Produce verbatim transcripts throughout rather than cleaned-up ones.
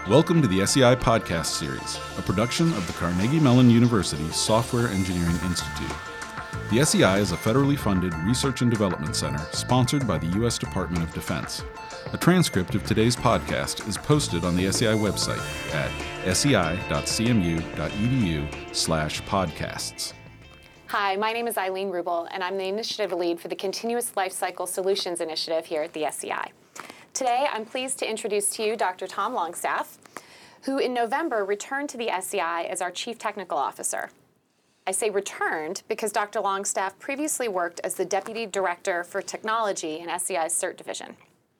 Welcome to the S E I Podcast Series, a production of the Carnegie Mellon University Software Engineering Institute. The S E I is a federally funded research and development center sponsored by the U S Department of Defense. A transcript of today's podcast is posted on the S E I website at sei.cmu.edu slash podcasts. Hi, my name is Eileen Rubel, and I'm the initiative lead for the Continuous Lifecycle Solutions Initiative here at the S E I. Today, I'm pleased to introduce to you Doctor Tom Longstaff, who in November returned to the S E I as our Chief Technical Officer. I say returned because Doctor Longstaff previously worked as the Deputy Director for Technology in S E I's CERT division.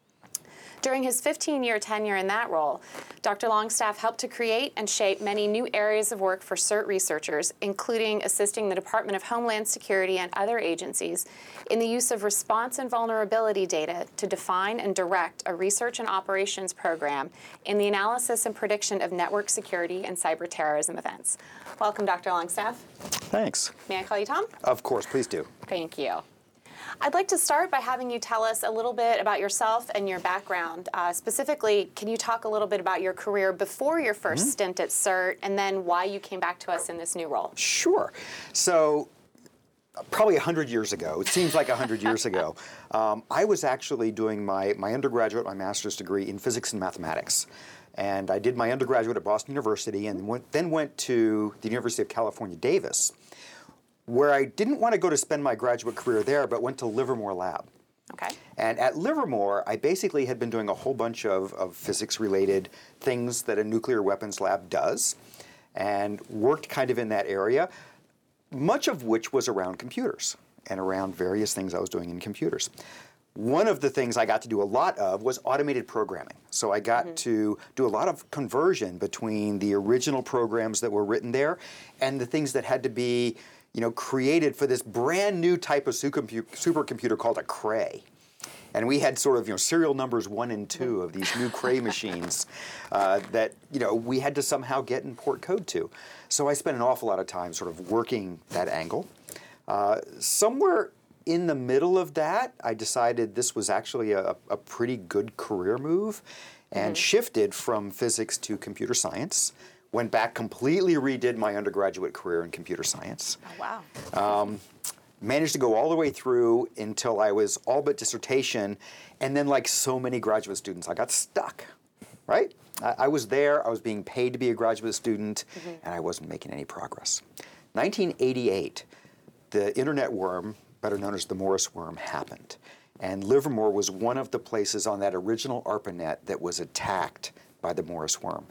During his fifteen-year tenure in that role, Doctor Longstaff helped to create and shape many new areas of work for CERT researchers, including assisting the Department of Homeland Security and other agencies in the use of response and vulnerability data to define and direct a research and operations program in the analysis and prediction of network security and cyber terrorism events. Welcome, Doctor Longstaff. Thanks. May I call you Tom? Of course, please do. Thank you. I'd like to start by having you tell us a little bit about yourself and your background. Uh, specifically, can you talk a little bit about your career before your first mm-hmm. stint at CERT, and then why you came back to us in this new role? Sure. So, probably one hundred years ago, it seems like one hundred years ago, um, I was actually doing my, my undergraduate, my master's degree in physics and mathematics. And I did my undergraduate at Boston University and went, then went to the University of California, Davis, where I didn't want to go to spend my graduate career there, but went to Livermore Lab. Okay. And at Livermore, I basically had been doing a whole bunch of, of physics-related things that a nuclear weapons lab does, and worked kind of in that area, much of which was around computers and around various things I was doing in computers. One of the things I got to do a lot of was automated programming. So I got mm-hmm. to do a lot of conversion between the original programs that were written there and the things that had to be you know, created for this brand new type of supercomputer called a Cray. And we had sort of, you know, serial numbers one and two of these new Cray machines uh, that, you know, we had to somehow get and port code to. So I spent an awful lot of time sort of working that angle. Uh, somewhere in the middle of that, I decided this was actually a, a pretty good career move and mm-hmm. shifted from physics to computer science. Went back, completely redid my undergraduate career in computer science. Oh, wow. Um, managed to go all the way through until I was all but dissertation, and then like so many graduate students, I got stuck, right? I, I was there, I was being paid to be a graduate student, mm-hmm. and I wasn't making any progress. nineteen eighty-eight, the internet worm, better known as the Morris worm, happened. And Livermore was one of the places on that original ARPANET that was attacked by the Morris worm.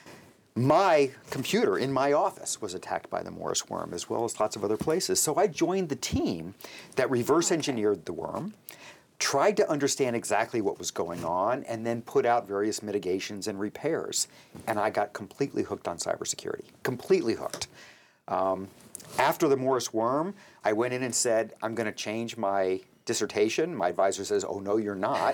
My computer in my office was attacked by the Morris worm, as well as lots of other places. So I joined the team that reverse engineered the worm, tried to understand exactly what was going on, and then put out various mitigations and repairs. And I got completely hooked on cybersecurity, completely hooked. Um, after the Morris worm, I went in and said, I'm going to change my dissertation. My advisor says, oh, no, you're not.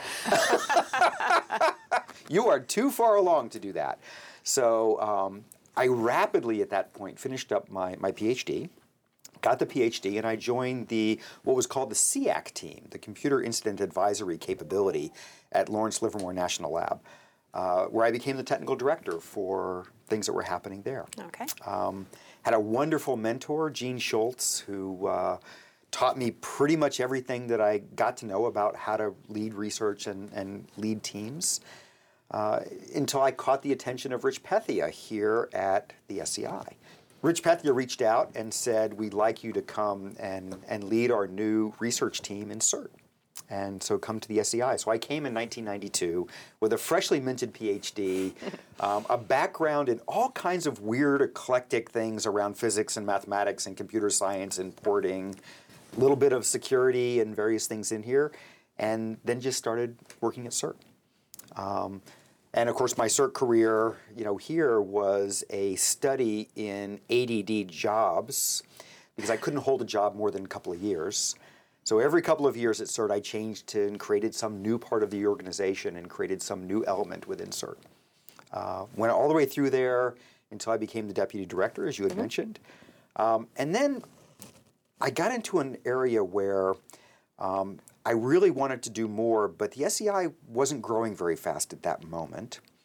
You are too far along to do that. So um, I rapidly at that point finished up my, my PhD, got the PhD, and I joined the what was called the C A C team, the Computer Incident Advisory Capability at Lawrence Livermore National Lab, uh, where I became the technical director for things that were happening there. Okay. Um, had a wonderful mentor, Gene Schultz, who uh, taught me pretty much everything that I got to know about how to lead research and, and lead teams. Uh, until I caught the attention of Rich Pethia here at the S E I. Rich Pethia reached out and said, we'd like you to come and, and lead our new research team in CERT. And so come to the S E I. So I came in nineteen ninety-two with a freshly minted PhD, um, a background in all kinds of weird, eclectic things around physics and mathematics and computer science and porting, a little bit of security and various things in here, and then just started working at CERT. Um, and of course, my CERT career, you know, here was a study in A D D jobs because I couldn't hold a job more than a couple of years. So every couple of years at CERT, I changed to and created some new part of the organization and created some new element within CERT. Uh, went all the way through there until I became the deputy director, as you had mm-hmm. mentioned. Um, and then I got into an area where um, I really wanted to do more, but the S E I wasn't growing very fast at that moment.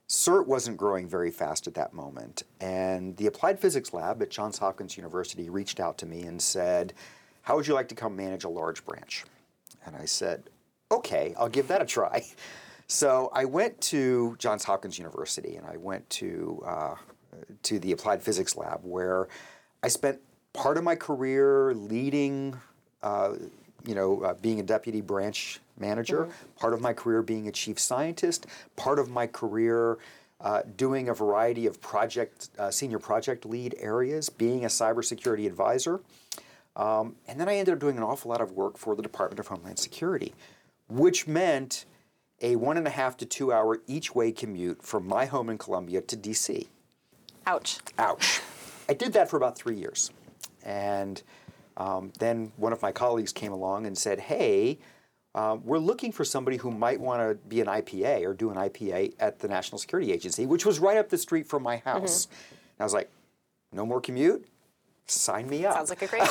CERT wasn't growing very fast at that moment, and the Applied Physics Lab at Johns Hopkins University reached out to me and said, how would you like to come manage a large branch? And I said, okay, I'll give that a try. So I went to Johns Hopkins University, and I went to, uh, to the Applied Physics Lab, where I spent part of my career leading, uh, you know, uh, being a deputy branch manager, mm-hmm. part of my career being a chief scientist, part of my career uh, doing a variety of project, uh, senior project lead areas, being a cybersecurity advisor. Um, and then I ended up doing an awful lot of work for the Department of Homeland Security, which meant a one and a half to two hour each way commute from my home in Columbia to D C. Ouch. Ouch. I did that for about three years. And um, then one of my colleagues came along and said, hey, uh, we're looking for somebody who might want to be an I P A or do an I P A at the National Security Agency, which was right up the street from my house. Mm-hmm. And I was like, no more commute? Sign me up. Sounds like a great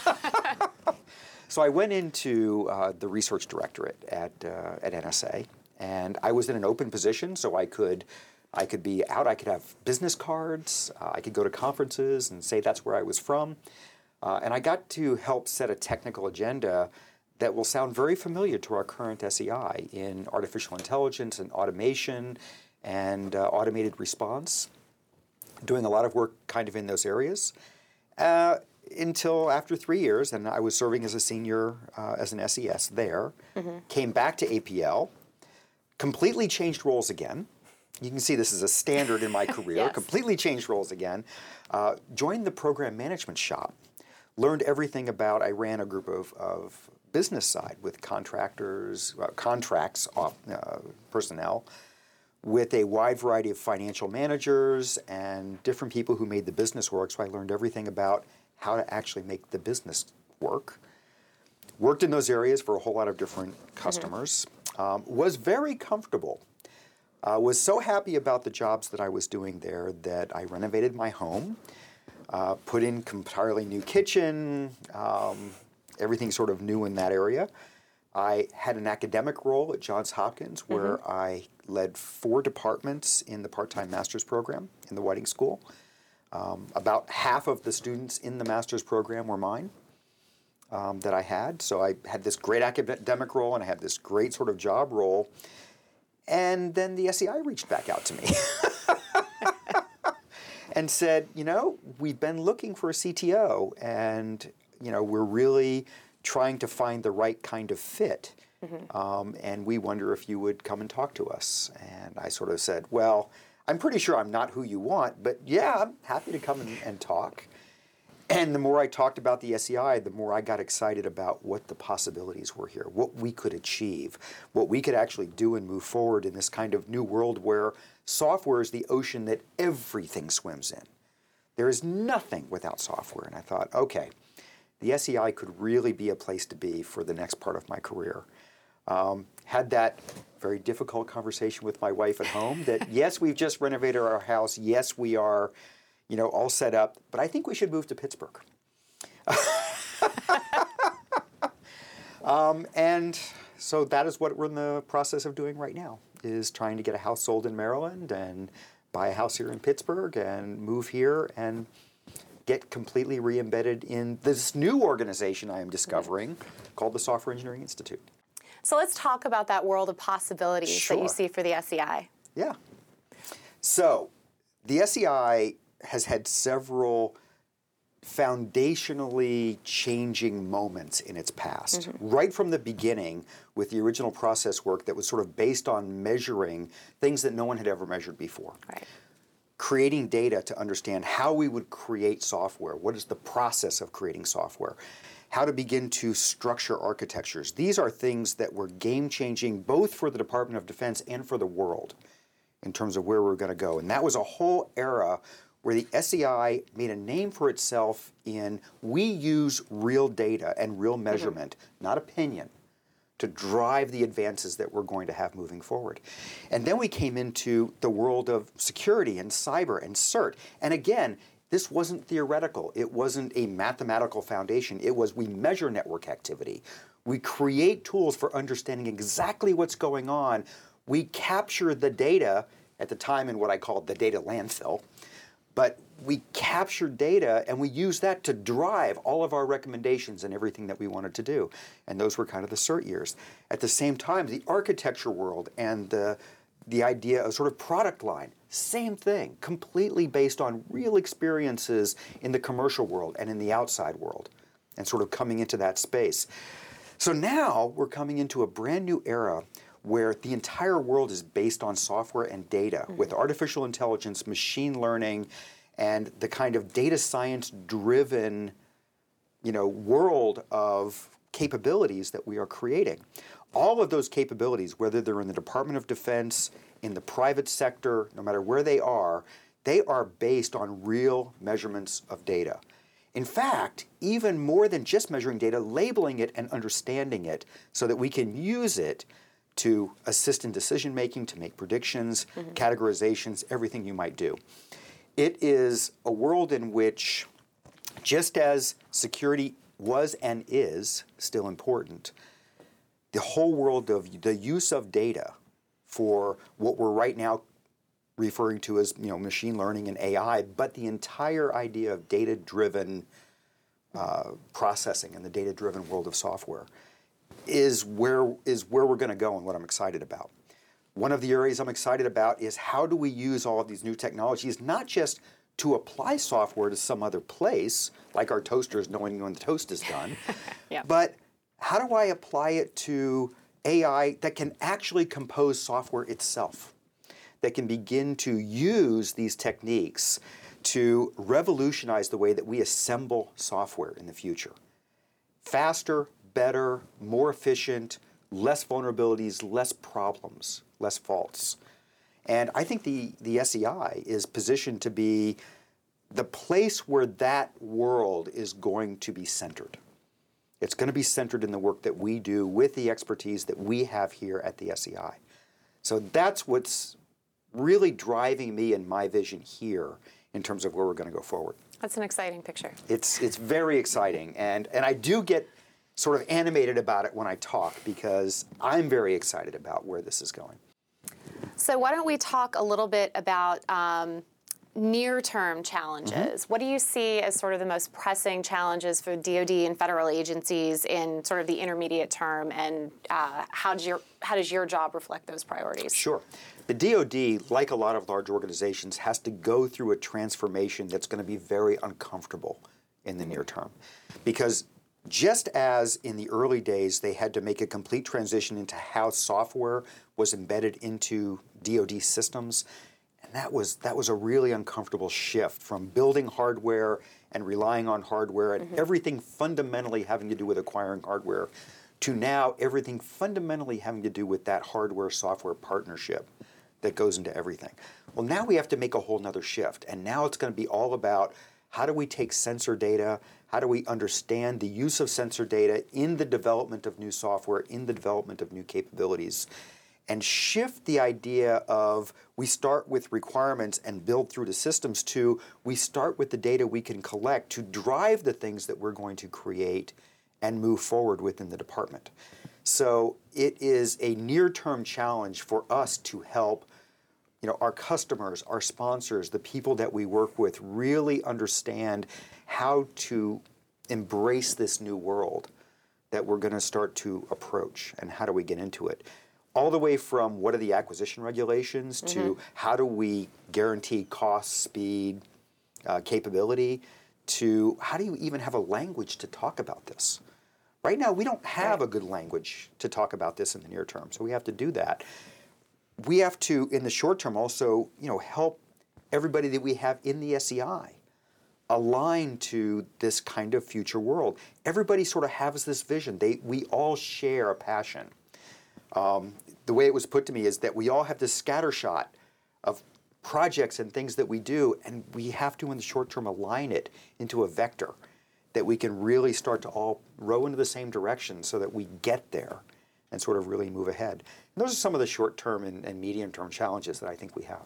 fit. So I went into uh, the research directorate at uh, at N S A, and I was in an open position, so I could I could be out. I could have business cards. Uh, I could go to conferences and say that's where I was from, uh, and I got to help set a technical agenda that will sound very familiar to our current S E I in artificial intelligence and automation and uh, automated response. Doing a lot of work kind of in those areas. Uh, until after three years, and I was serving as a senior, uh, as an S E S there, mm-hmm. came back to A P L, completely changed roles again. You can see this is a standard in my career, yes. Completely changed roles again. Uh, joined the program management shop, learned everything about, I ran a group of, of business side with contractors, uh, contracts, off, uh, personnel, with a wide variety of financial managers and different people who made the business work. So I learned everything about how to actually make the business work. Worked in those areas for a whole lot of different customers. Mm-hmm. Um, was very comfortable. Uh, was so happy about the jobs that I was doing there that I renovated my home, uh, put in entirely new kitchen, um, everything sort of new in that area. I had an academic role at Johns Hopkins where mm-hmm. I led four departments in the part-time master's program in the Whiting School. Um, about half of the students in the master's program were mine um, that I had. So I had this great academic role and I had this great sort of job role. And then the S E I reached back out to me and said, you know, we've been looking for a C T O and, you know, we're really trying to find the right kind of fit. Mm-hmm. Um, and we wonder if you would come and talk to us. And I sort of said, well, I'm pretty sure I'm not who you want, but yeah, I'm happy to come and, and talk. And the more I talked about the S E I, the more I got excited about what the possibilities were here, what we could achieve, what we could actually do and move forward in this kind of new world where software is the ocean that everything swims in. There is nothing without software. And I thought, okay, the S E I could really be a place to be for the next part of my career. Um, had that very difficult conversation with my wife at home that, yes, we've just renovated our house. Yes, we are, you know, all set up, but I think we should move to Pittsburgh. um, and so that is what we're in the process of doing right now, is trying to get a house sold in Maryland and buy a house here in Pittsburgh and move here and get completely re-embedded in this new organization I am discovering called the Software Engineering Institute. So let's talk about that world of possibilities Sure. that you see for the S E I. Yeah. So the S E I has had several foundationally changing moments in its past. Mm-hmm. Right from the beginning with the original process work that was sort of based on measuring things that no one had ever measured before. Right. Creating data to understand how we would create software. What is the process of creating software? How to begin to structure architectures. These are things that were game-changing both for the Department of Defense and for the world in terms of where we're going to go. And that was a whole era where the S E I made a name for itself in we use real data and real measurement, mm-hmm. not opinion, to drive the advances that we're going to have moving forward. And then we came into the world of security and cyber and CERT. And again, this wasn't theoretical. It wasn't a mathematical foundation. It was we measure network activity. We create tools for understanding exactly what's going on. We capture the data at the time in what I called the data landfill. But we captured data and we used that to drive all of our recommendations and everything that we wanted to do. And those were kind of the CERT years. At the same time, the architecture world and the, the idea of sort of product line, same thing, completely based on real experiences in the commercial world and in the outside world, and sort of coming into that space. So now we're coming into a brand new era where the entire world is based on software and data, mm-hmm. with artificial intelligence, machine learning, and the kind of data science driven, you know, world of capabilities that we are creating. All of those capabilities, whether they're in the Department of Defense, in the private sector, no matter where they are, they are based on real measurements of data. In fact, even more than just measuring data, labeling it and understanding it so that we can use it to assist in decision making, to make predictions, mm-hmm. categorizations, everything you might do. It is a world in which, just as security was and is still important, the whole world of the use of data for what we're right now referring to as, you know, machine learning and A I, but the entire idea of data-driven uh, processing and the data-driven world of software is where is where we're going to go and what I'm excited about. One of the areas I'm excited about is how do we use all of these new technologies, not just to apply software to some other place, like our toasters knowing when the toast is done, yeah. but how do I apply it to A I that can actually compose software itself, that can begin to use these techniques to revolutionize the way that we assemble software in the future. Faster, better, more efficient, less vulnerabilities, less problems, less faults. And I think the, the S E I is positioned to be the place where that world is going to be centered. It's going to be centered in the work that we do with the expertise that we have here at the S E I. So that's what's really driving me and my vision here in terms of where we're going to go forward. That's an exciting picture. It's it's very exciting, and, and I do get sort of animated about it when I talk because I'm very excited about where this is going. So why don't we talk a little bit about um, near-term challenges. Mm-hmm. What do you see as sort of the most pressing challenges for D O D and federal agencies in sort of the intermediate term, and uh, how does your how does your job reflect those priorities? Sure. The D O D, like a lot of large organizations, has to go through a transformation that's going to be very uncomfortable in the near term. Because just as in the early days they had to make a complete transition into how software was embedded into D O D systems, and that was that was a really uncomfortable shift from building hardware and relying on hardware and mm-hmm. everything fundamentally having to do with acquiring hardware, to now everything fundamentally having to do with that hardware-software partnership that goes into everything. Well, now we have to make a whole nother shift, and now it's going to be all about how do we take sensor data, how do we understand the use of sensor data in the development of new software, in the development of new capabilities, and shift the idea of we start with requirements and build through the systems to we start with the data we can collect to drive the things that we're going to create and move forward within the department. So it is a near-term challenge for us to help, you know, our customers, our sponsors, the people that we work with really understand how to embrace this new world that we're going to start to approach, and how do we get into it. All the way from what are the acquisition regulations mm-hmm. to how do we guarantee cost, speed, uh, capability, to how do you even have a language to talk about this. Right now, we don't have right. a good language to talk about this in the near term, so we have to do that. We have to, in the short term, also, you know, help everybody that we have in the S E I align to this kind of future world. Everybody sort of has this vision. They, we all share a passion. Um, the way it was put to me is that we all have this scattershot of projects and things that we do, and we have to, in the short term, align it into a vector that we can really start to all row into the same direction so that we get there and sort of really move ahead. And those are some of the short-term and, and medium-term challenges that I think we have.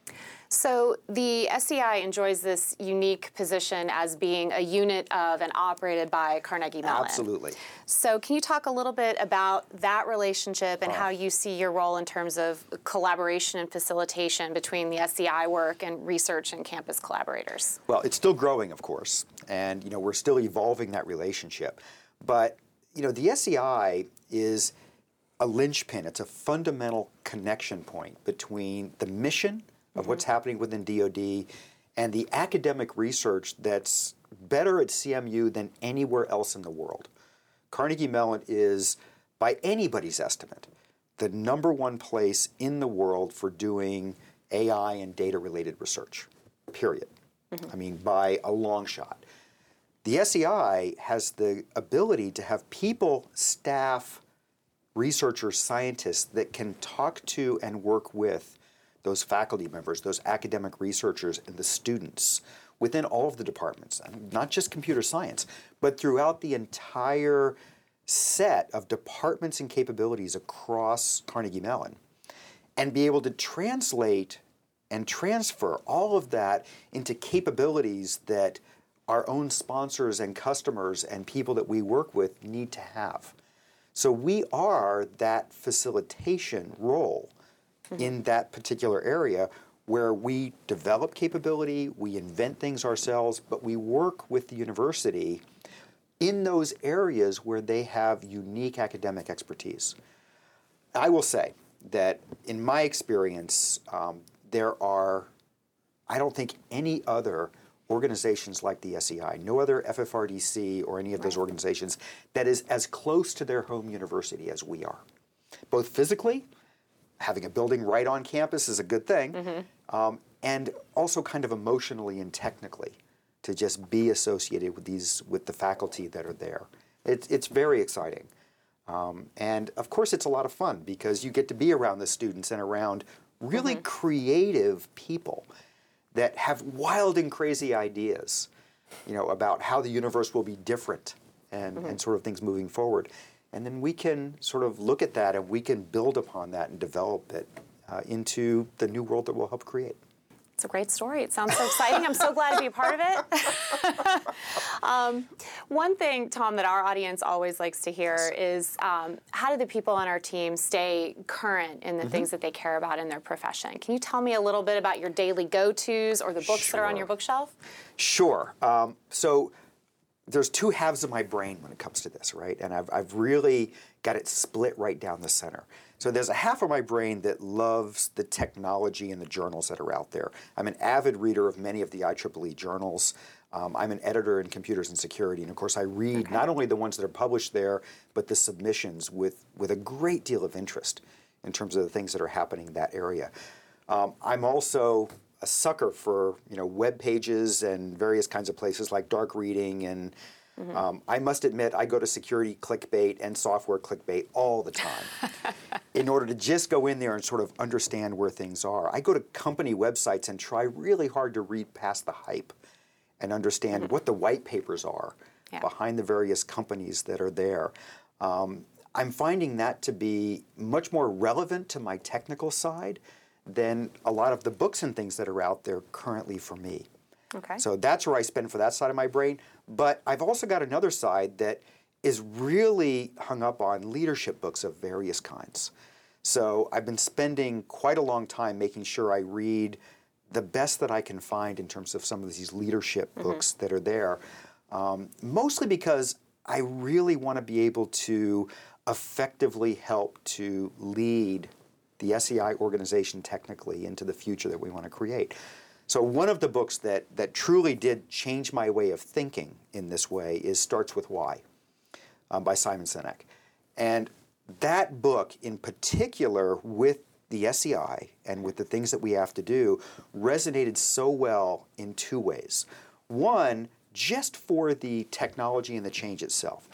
So the S E I enjoys this unique position as being a unit of and operated by Carnegie Mellon. Absolutely. So can you talk a little bit about that relationship and Uh, how you see your role in terms of collaboration and facilitation between the S E I work and research and campus collaborators? Well, it's still growing, of course, and you know we're still evolving that relationship. But you know the S E I is a linchpin. It's a fundamental connection point between the mission of what's happening within D O D and the academic research that's better at C M U than anywhere else in the world. Carnegie Mellon is, by anybody's estimate, the number one place in the world for doing A I and data-related research, period. Mm-hmm. I mean, by a long shot. The S E I has the ability to have people, staff, researchers, scientists that can talk to and work with those faculty members, those academic researchers, and the students within all of the departments, not just computer science, but throughout the entire set of departments and capabilities across Carnegie Mellon, and be able to translate and transfer all of that into capabilities that our own sponsors and customers and people that we work with need to have. So we are that facilitation role in that particular area where we develop capability, we invent things ourselves, but we work with the university in those areas where they have unique academic expertise. I will say that in my experience, um, there are, I don't think any other organizations like the S E I, no other F F R D C or any of those organizations that is as close to their home university as we are, both physically. Having a building right on campus is a good thing, mm-hmm. um, and also kind of emotionally and technically to just be associated with these with the faculty that are there. It's it's very exciting, um, and of course it's a lot of fun because you get to be around the students and around really mm-hmm. creative people that have wild and crazy ideas, you know, about how the universe will be different and, mm-hmm. and sort of things moving forward. And then we can sort of look at that and we can build upon that and develop it uh, into the new world that we'll help create. It's a great story. It sounds so exciting. I'm so glad to be a part of it. um, one thing, Tom, that our audience always likes to hear is um, how do the people on our team stay current in the mm-hmm. things that they care about in their profession? Can you tell me a little bit about your daily go-tos or the books Sure. that are on your bookshelf? Sure. Um, so there's two halves of my brain when it comes to this, right? And I've, I've really got it split right down the center. So there's a half of my brain that loves the technology and the journals that are out there. I'm an avid reader of many of the I triple E journals. Um, I'm an editor in computers and security. And of course, I read okay. not only the ones that are published there, but the submissions with, with a great deal of interest in terms of the things that are happening in that area. Um, I'm also a sucker for you know web pages and various kinds of places like dark reading, and mm-hmm. um, I must admit I go to security clickbait and software clickbait all the time in order to just go in there and sort of understand where things are. I go to company websites and try really hard to read past the hype and understand mm-hmm. what the white papers are yeah. behind the various companies that are there. Um, I'm finding that to be much more relevant to my technical side than a lot of the books and things that are out there currently for me. Okay. So that's where I spend for that side of my brain. But I've also got another side that is really hung up on leadership books of various kinds. So I've been spending quite a long time making sure I read the best that I can find in terms of some of these leadership mm-hmm. books that are there, um, mostly because I really want to be able to effectively help to lead the S E I organization technically into the future that we want to create. So one of the books that, that truly did change my way of thinking in this way is Starts With Why um, by Simon Sinek. And that book in particular with the S E I and with the things that we have to do resonated so well in two ways. One, just for the technology and the change itself.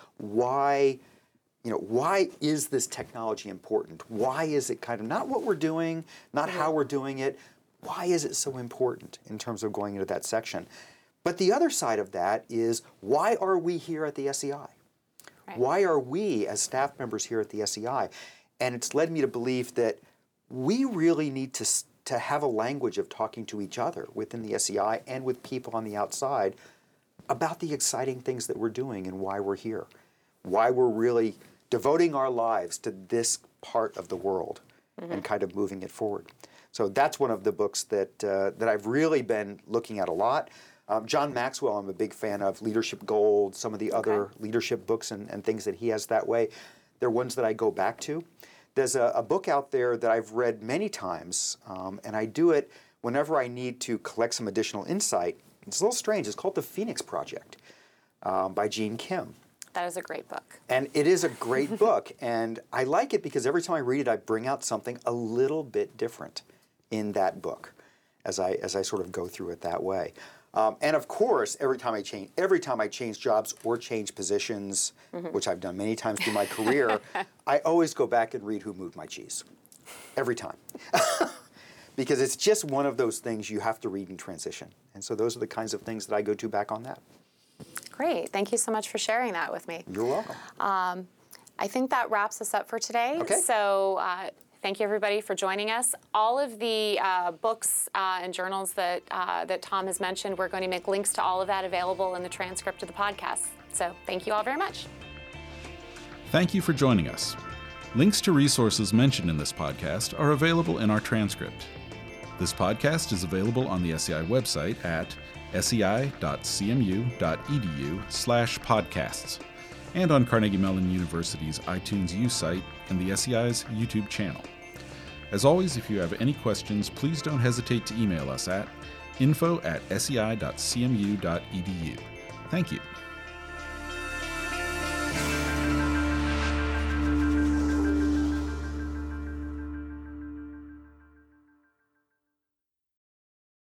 Why You know, why is this technology important? Why is it kind of not what we're doing, not how we're doing it? Why is it so important in terms of going into that section? But the other side of that is why are we here at the S E I? Right. Why are we as staff members here at the S E I? And it's led me to believe that we really need to to have a language of talking to each other within the S E I and with people on the outside about the exciting things that we're doing and why we're here, why we're really devoting our lives to this part of the world mm-hmm. and kind of moving it forward. So that's one of the books that uh, that I've really been looking at a lot. Um, John Maxwell, I'm a big fan of. Leadership Gold, some of the okay. other leadership books and, and things that he has that way. They're ones that I go back to. There's a, a book out there that I've read many times, um, and I do it whenever I need to collect some additional insight. It's a little strange. It's called The Phoenix Project um, by Gene Kim. That is a great book. And it is a great book, and I like it because every time I read it, I bring out something a little bit different in that book as I as I sort of go through it that way. Um, and of course, every time I change every time I change jobs or change positions, mm-hmm. which I've done many times through my career, I always go back and read Who Moved My Cheese. Every time. Because it's just one of those things you have to read in transition. And so those are the kinds of things that I go to back on that. Great. Thank you so much for sharing that with me. You're welcome. Um, I think that wraps us up for today. Okay. So uh, thank you, everybody, for joining us. All of the uh, books uh, and journals that, uh, that Tom has mentioned, we're going to make links to all of that available in the transcript of the podcast. So thank you all very much. Thank you for joining us. Links to resources mentioned in this podcast are available in our transcript. This podcast is available on the S E I website at sei.cmu.edu slash podcasts and on Carnegie Mellon University's iTunes U site and the S E I's YouTube channel. As always, if you have any questions, please don't hesitate to email us at info at sei.cmu.edu. Thank you.